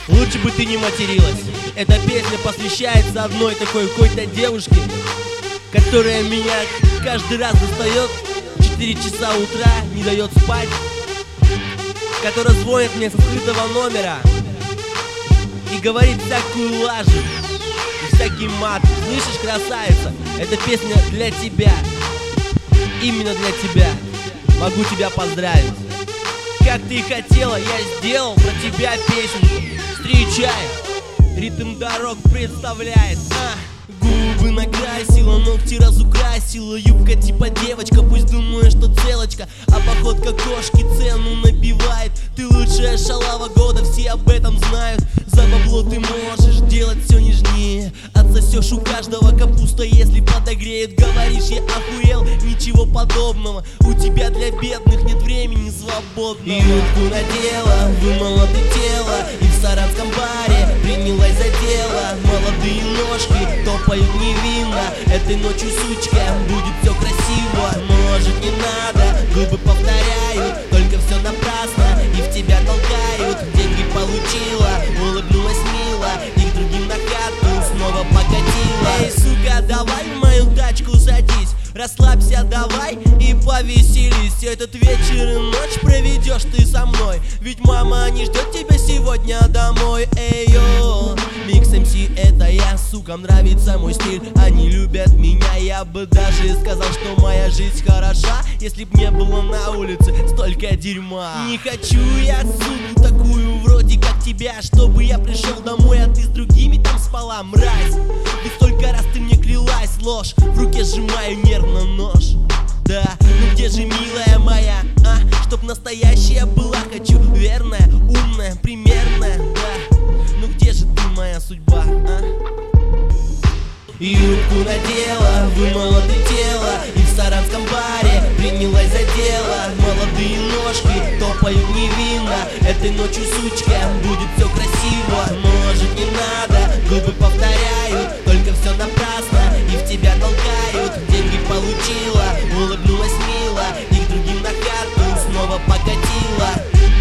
Лучше бы ты не материлась. Эта песня посвящается одной такой какой-то девушке, которая меня каждый раз достает в 4 часа утра, не дает спать, которая звонит мне с открытого номера и говорит всякую лажу и всякий мат. Слышишь, красавица, эта песня для тебя, именно для тебя. Могу тебя поздравить. Как ты и хотела, я сделал про тебя песенку. Встречай, ритм дорог представляет. Губы накрасила, ногти разукрасила, юбка типа девочка, пусть думаю, что целочка, а походка кошки цену набивает. Ты лучшая шалава года, все об этом знают. За бабло ты можешь делать все нежнее, отсосешь у каждого капуста, если подогреет. Говоришь, я охуел, ничего подобного, у тебя для бедных нет времени свободного. И утку надела, вымыла ты тело, и в саратском баре принялась за дело. Молодые ножки топают невинно, этой ночью, сучка, будет все красиво. Может, не надо, губы повторяют, только все напрасно, и в тебя толкают. Деньги получила, улыбнулась мило, и к другим на хату снова покатила. Эй, сука, давай в мою тачку садись, расслабься давай и повеселись. Этот вечер и ночь проведешь ты со мной, ведь мама не ждет тебя сегодня домой. Эй, йо, Микс МС это я, сукам нравится мой стиль, они любят меня. Я бы даже сказал, что моя жизнь хороша, если б не было на улице столько дерьма. Не хочу я суку такую вроде как тебя, чтобы я пришел домой, а ты с другими там спала, мразь. Ведь столько раз ты мне клялась ложь, в руке сжимаю нервно нож. Да, ну где же милая моя, чтоб настоящая была, хочу верная, умная, примерная, да. Ну где же ты, моя судьба, И юбку надела, вымыла ты тело, и в саратском баре принялась за дело. Молодые ножки топают невинно, этой ночью, сучка, будет все красиво. Может, не надо, губы повторяют, только все напрасно, и в тебя толкают. Деньги получила, улыбнулась мило, и к другим на хату снова покатила.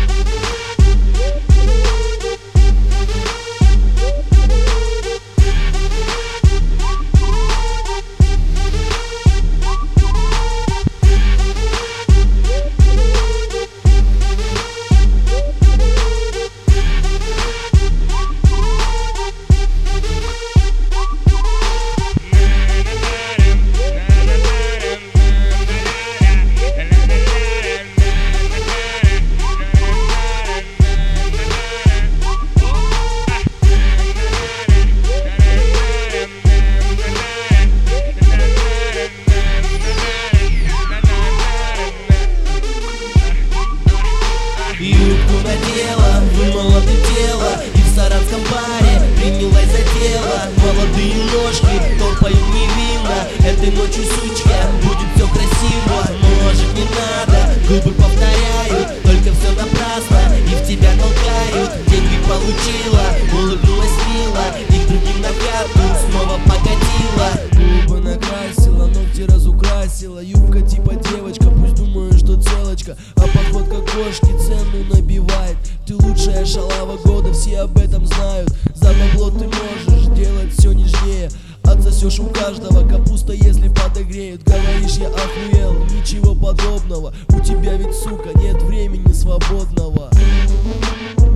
Юбку надела, вымыла ты тело, и в саратском баре принялась за дело. Молодые ножки топают невинно, этой ночью, сучка, будет все красиво. Может, не надо, губы повторяют, только все напрасно, и в тебя толкают. Деньги получила, улыбнулась мило, и к другим на хату снова покатила. Губы накрасила, ногти разукрасила, юбка типа девочка, пусть думаю, что целочка, а походка кошки цену набивает. Ты лучшая шалава года, все об этом знают. За бабло ты можешь делать все нежнее, отсосешь у каждого капуста, если подогреют. Говоришь, я охуел, ничего подобного, у тебя ведь, сука, нет времени свободного.